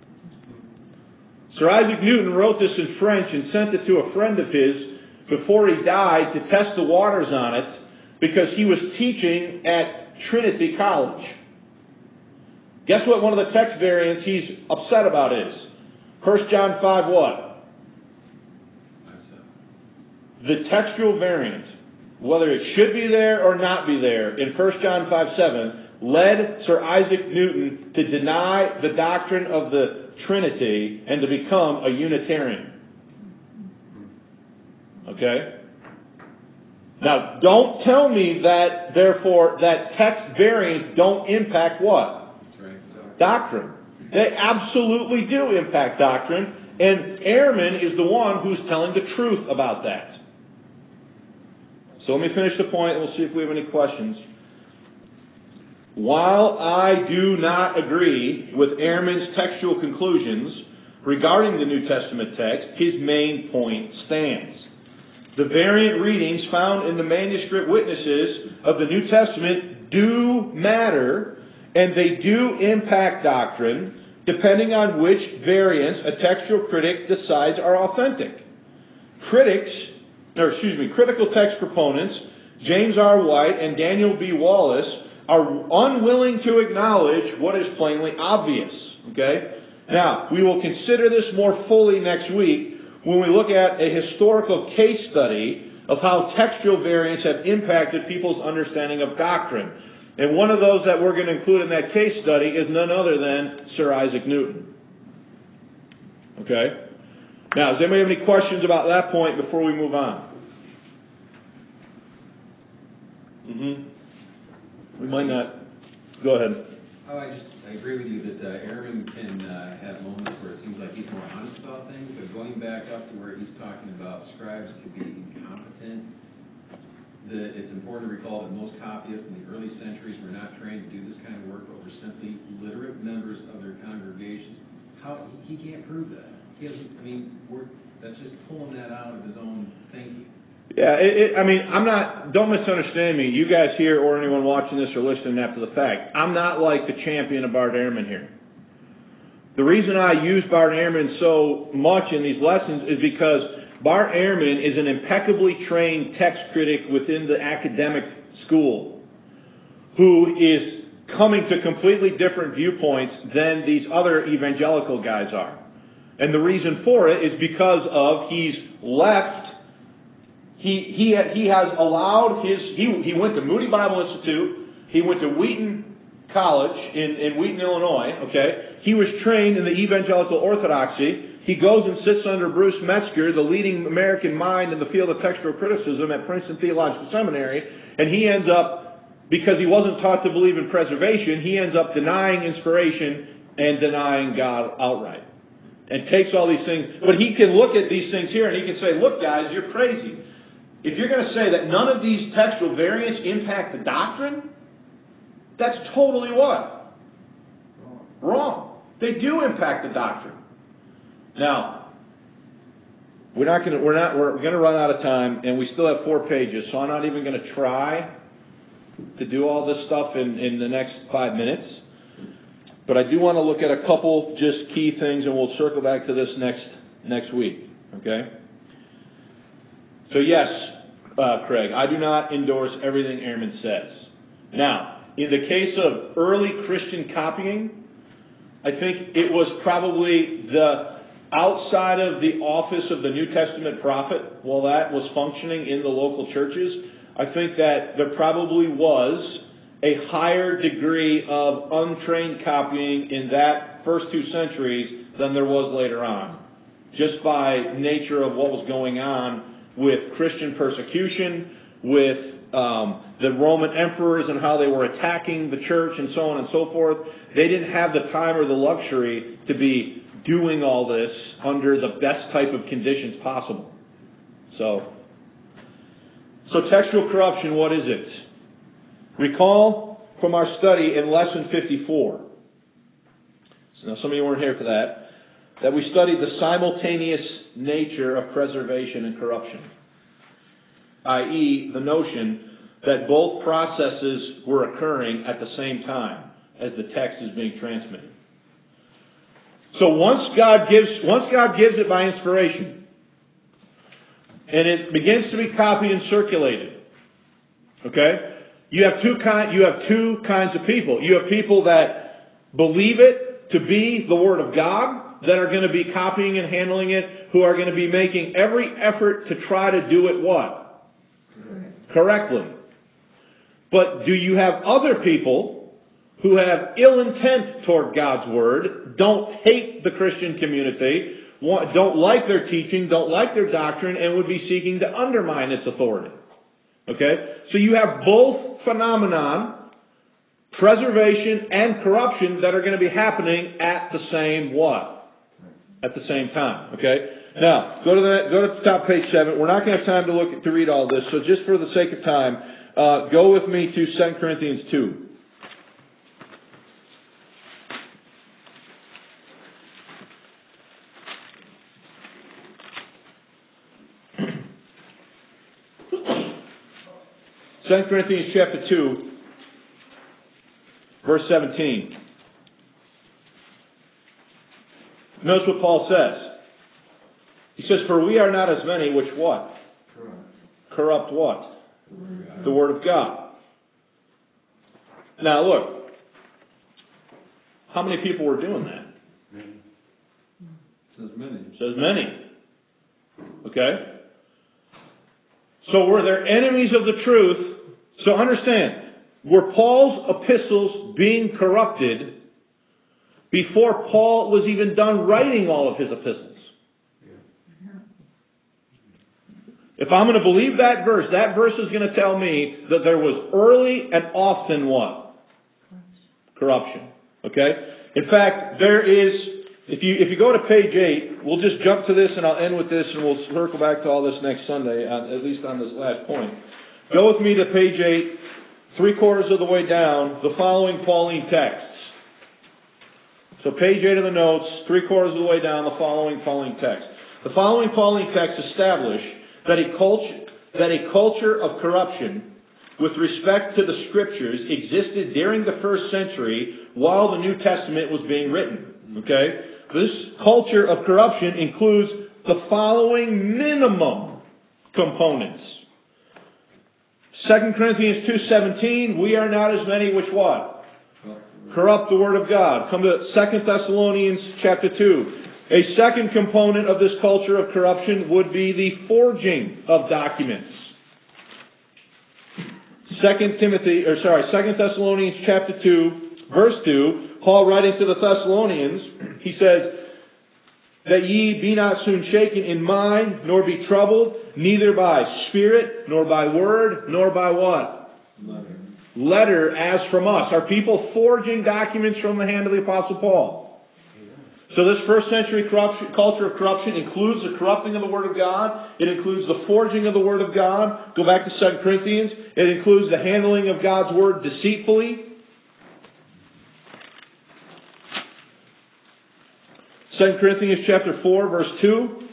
Sir Isaac Newton wrote this in French and sent it to a friend of his before he died to test the waters on it because he was teaching at Trinity College. Guess what one of the text variants he's upset about is? First John five what? The textual variant, whether it should be there or not be there, in First John five seven, led Sir Isaac Newton to deny the doctrine of the Trinity and to become a Unitarian. Okay? Now, don't tell me that, therefore, that text variants don't impact what? That's right. Doctrine. They absolutely do impact doctrine, and Ehrman is the one who's telling the truth about that. So let me finish the point, and we'll see if we have any questions. While I do not agree with Ehrman's textual conclusions regarding the New Testament text, his main point stands. The variant readings found in the manuscript witnesses of the New Testament do matter, and they do impact doctrine, depending on which variants a textual critic decides are authentic. Critics, or excuse me, critical text proponents, James R. White and Daniel B. Wallace, are unwilling to acknowledge what is plainly obvious. Okay? Now, we will consider this more fully next week when we look at a historical case study of how textual variants have impacted people's understanding of doctrine. And one of those that we're going to include in that case study is none other than Sir Isaac Newton. Okay? Now, does anybody have any questions about that point before we move on? Mm-hmm. We might not. Go ahead. Oh, I just, I agree with you that uh, Ehrman can uh, have moments where it seems like he's more honest about things, but going back up to where he's talking about scribes could be incompetent, that it's important to recall that most copyists in the early centuries were not trained to do this kind of work, but were simply literate members of their congregations. How, he can't prove that. He hasn't, I mean, we're, that's just pulling that out of his own thinking. Yeah, it, it, I mean, I'm not, don't misunderstand me, you guys here or anyone watching this or listening after the fact. I'm not like the champion of Bart Ehrman here. The reason I use Bart Ehrman so much in these lessons is because Bart Ehrman is an impeccably trained text critic within the academic school who is coming to completely different viewpoints than these other evangelical guys are. And the reason for it is because of he's left He he he has allowed his he he went to Moody Bible Institute. He went to Wheaton College in in Wheaton, Illinois. Okay, he was trained in the evangelical orthodoxy. He goes and sits under Bruce Metzger, the leading American mind in the field of textual criticism at Princeton Theological Seminary, and he ends up, because he wasn't taught to believe in preservation, he ends up denying inspiration and denying God outright, and takes all these things. But he can look at these things here and he can say, "Look, guys, you're crazy. If you're going to say that none of these textual variants impact the doctrine, that's totally what? They do impact the doctrine. Now, we're not going to we're not we're going to run out of time, and we still have four pages, so I'm not even going to try to do all this stuff in, in the next five minutes. But I do want to look at a couple just key things, and we'll circle back to this next next week. Okay? So yes, uh, Craig, I do not endorse everything Ehrman says. Now, in the case of early Christian copying, I think it was probably the outside of the office of the New Testament prophet, while that was functioning in the local churches, I think that there probably was a higher degree of untrained copying in that first two centuries than there was later on, just by nature of what was going on with Christian persecution, with um, the Roman emperors and how they were attacking the church and so on and so forth. They didn't have the time or the luxury to be doing all this under the best type of conditions possible. So, so textual corruption, what is it? Recall from our study in lesson fifty-four. So now some of you weren't here for that. That we studied the simultaneous nature of preservation and corruption, that is the notion that both processes were occurring at the same time as the text is being transmitted. So once God gives, once God gives it by inspiration, and it begins to be copied and circulated, okay, you have two kind, you have two kinds of people. You have people that believe it to be the Word of God, that are going to be copying and handling it, who are going to be making every effort to try to do it what? Correct. Correctly. But do you have other people who have ill intent toward God's Word, don't hate the Christian community, want, don't like their teaching, don't like their doctrine, and would be seeking to undermine its authority? Okay? So you have both phenomenon, preservation and corruption, that are going to be happening at the same what? At the same time, okay? Now, go to the go to the top page seven. We're not going to have time to look at, to read all this, so just for the sake of time, uh, go with me to Second Corinthians two. Second Corinthians chapter two, verse seventeen. Notice what Paul says. He says, "For we are not as many which what? Corrupt. Corrupt what? The Word, the Word of God." Now look, how many people were doing that? Many. Says many. Says many. Okay? So were there enemies of the truth? So understand, were Paul's epistles being corrupted before Paul was even done writing all of his epistles? Yeah. If I'm going to believe that verse, that verse is going to tell me that there was early and often what? Corruption. Okay? In fact, there is, if you if you go to page eight, we'll just jump to this and I'll end with this and we'll circle back to all this next Sunday, on, at least on this last point. Go with me to page eight, three quarters of the way down, the following Pauline texts. So page eight of the notes, three quarters of the way down, the following Pauline text. The following Pauline text establish that a culture, that a culture of corruption with respect to the Scriptures existed during the first century while the New Testament was being written. Okay? This culture of corruption includes the following minimum components. Second Corinthians two seventeen, we are not as many which what? Corrupt the Word of God. Come to Second Thessalonians chapter two. A second component of this culture of corruption would be the forging of documents. Second Timothy, or sorry, Second Thessalonians chapter two, verse two, Paul writing to the Thessalonians, he says, "That ye be not soon shaken in mind, nor be troubled, neither by spirit, nor by word, nor by what? Letter. Letter as from us." Are people forging documents from the hand of the Apostle Paul? So this first century corruption, culture of corruption includes the corrupting of the Word of God. It includes the forging of the Word of God. Go back to Second Corinthians. It includes the handling of God's Word deceitfully. Second Corinthians chapter four, verse two.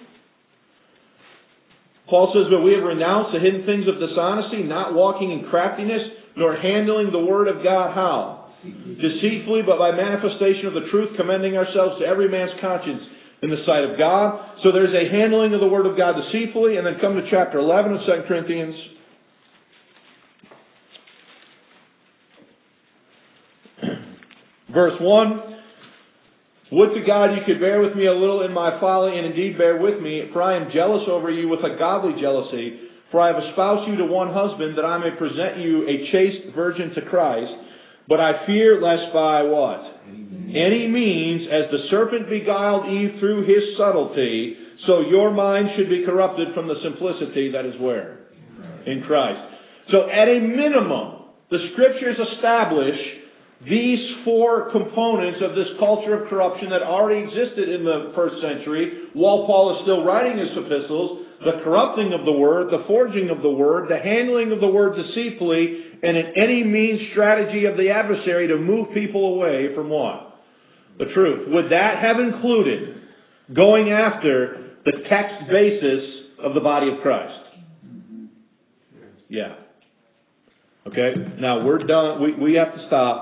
Paul says, but we have renounced the hidden things of dishonesty, not walking in craftiness, nor handling the word of God how? Deceitfully, but by manifestation of the truth, commending ourselves to every man's conscience in the sight of God. So there's a handling of the word of God deceitfully, and then come to chapter eleven of Second Corinthians. Verse one. Would to God you could bear with me a little in my folly, and indeed bear with me, for I am jealous over you with a godly jealousy. For I have espoused you to one husband, that I may present you a chaste virgin to Christ. But I fear lest by what? Any means, as the serpent beguiled Eve through his subtlety, so your mind should be corrupted from the simplicity that is where? In Christ. So at a minimum, the Scriptures establish these four components of this culture of corruption that already existed in the first century, while Paul is still writing his epistles: the corrupting of the Word, the forging of the Word, the handling of the Word deceitfully, and an any means strategy of the adversary to move people away from what? The truth. Would that have included going after the text basis of the body of Christ? Yeah. Okay? Now we're done. We, we have to stop.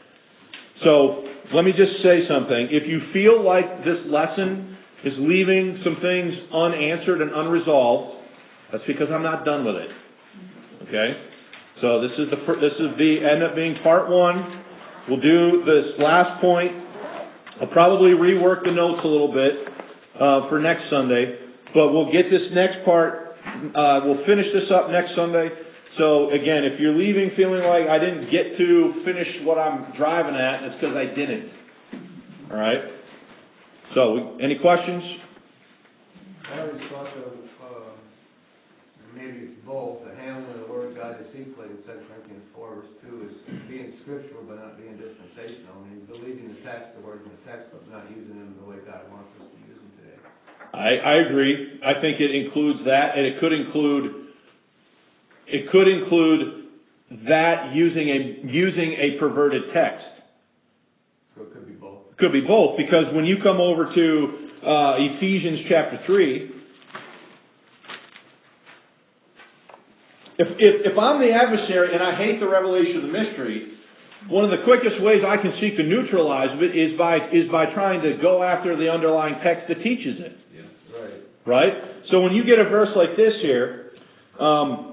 So, let me just say something. If you feel like this lesson is leaving some things unanswered and unresolved, that's because I'm not done with it. Okay? So this is the this is the end up being part one. We'll do this last point. I'll probably rework the notes a little bit uh, for next Sunday, but we'll get this next part. Uh, we'll finish this up next Sunday. So again, if you're leaving feeling like I didn't get to finish what I'm driving at, it's because I didn't. All right. So, any questions? I always thought of uh, maybe it's both. The handling of the word of God deceitfully in Second Corinthians four verse two is being scriptural but not being dispensational. I mean, believing the text, the words in the text, but not using them the way God wants us to use them today. I, I agree. I think it includes that, and it could include. It could include that using a using a perverted text. So it could be both. It could be both, because when you come over to uh, Ephesians chapter three, if, if if I'm the adversary and I hate the revelation of the mystery, one of the quickest ways I can seek to neutralize it is by is by trying to go after the underlying text that teaches it. Yeah. Right. Right? So when you get a verse like this here, um,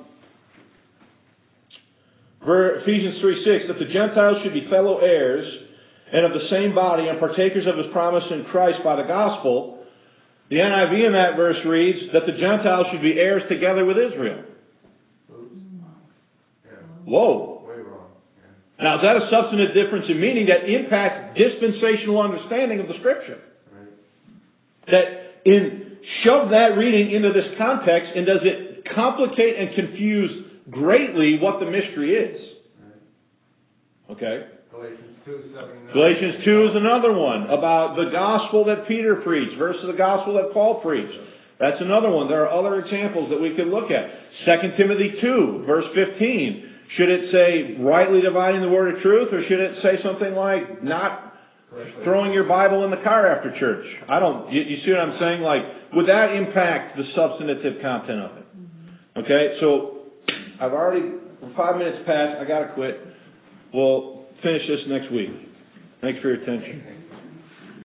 Ephesians three six, that the Gentiles should be fellow heirs and of the same body and partakers of His promise in Christ by the gospel. The N I V in that verse reads that the Gentiles should be heirs together with Israel. Oops. Yeah. Whoa. Way wrong. Yeah. Now, is that a substantive difference in meaning that impacts dispensational understanding of the Scripture? Right. That in shove that reading into this context, and does it complicate and confuse greatly what the mystery is? Okay? Galatians two, seven, and nine. Galatians two is another one about the gospel that Peter preached versus the gospel that Paul preached. That's another one. There are other examples that we could look at. Second Timothy two, verse fifteen. Should it say rightly dividing the word of truth, or should it say something like not throwing your Bible in the car after church? I don't, you, you see what I'm saying? Like, would that impact the substantive content of it? Okay, so I've already, five minutes past, I gotta quit. We'll finish this next week. Thanks for your attention.